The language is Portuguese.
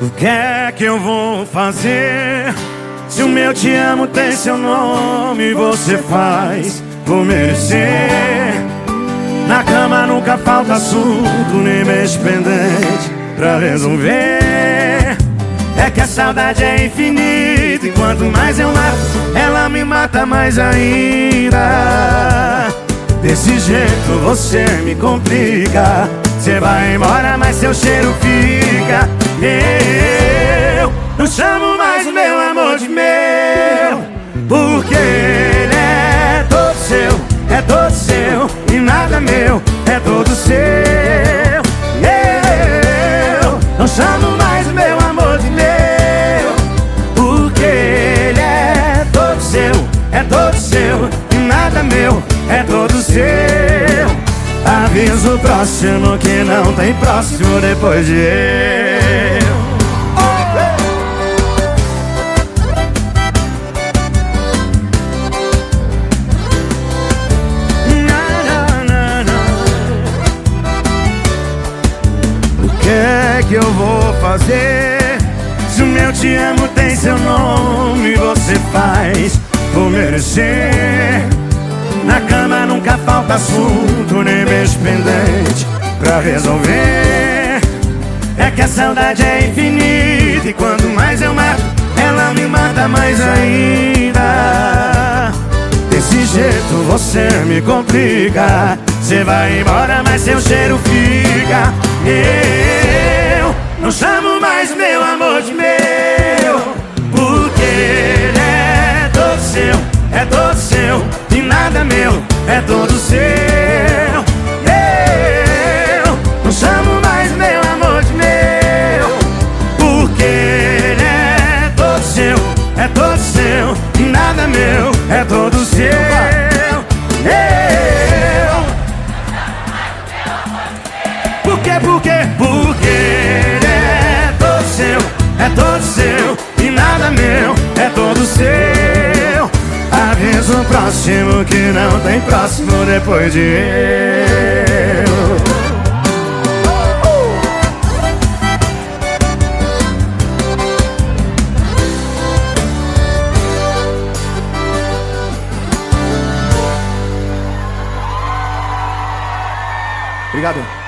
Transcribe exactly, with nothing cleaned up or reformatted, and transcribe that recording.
O que é que eu vou fazer? Se o meu te amo tem seu nome, você faz por merecer. Na cama nunca falta assunto, nem mês pendente pra resolver. É que a saudade é infinita e quanto mais eu mato, ela me mata mais ainda. Desse jeito você me complica. Você vai embora, mas seu cheiro fica. Eu não chamo mais o meu amor de meu, porque ele é todo seu, é todo seu e nada meu, é todo seu. Eu não chamo mais o meu amor de meu, porque ele é todo seu, é todo seu e nada meu, é todo seu. Aviso próximo que não tem próximo depois de eu. O que é que eu vou fazer? Se o meu te amo tem seu nome, você faz por merecer. Na cama nunca falta assunto, nem beijo pendente pra resolver. É que a saudade é infinita e quanto mais eu mato, ela me mata mais ainda. Desse jeito você me complica. Você vai embora, mas seu cheiro fica. Eu não chamo mais meu amor de meu, porque ele é todo seu, é todo seu e nada meu, é todo seu. Eu não chamo mais meu amor de meu, porque ele é todo seu, é todo seu e nada meu, é todo seu. Eu Por quê, por quê? Porque ele é todo seu, é todo seu e nada meu, é todo seu. Aviso próximo que não tem próximo depois de eu. Obrigado.